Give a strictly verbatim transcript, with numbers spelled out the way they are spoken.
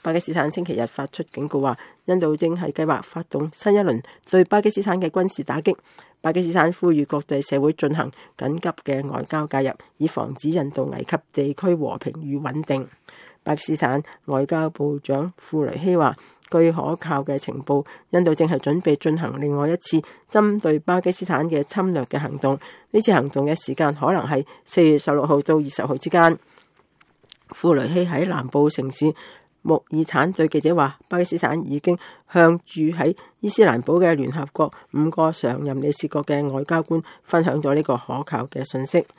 巴基斯坦星期日發出警告話，印度正係計劃發動新一輪對巴基斯坦嘅軍事打擊。巴基斯坦呼籲國際社會進行緊急嘅外交介入，以防止印度危及地區和平與穩定。巴基斯坦外交部長庫雷希話，據可靠嘅情報，印度正係準備進行另外一次針對巴基斯坦嘅侵略嘅行動。呢次行動嘅時間可能係四月十六號到二十號之間。庫雷希喺南部城市穆爾坦對記者話，巴基斯坦已經向駐喺伊斯蘭堡嘅聯合國五個常任理事國嘅外交官分享咗呢個可靠嘅信息。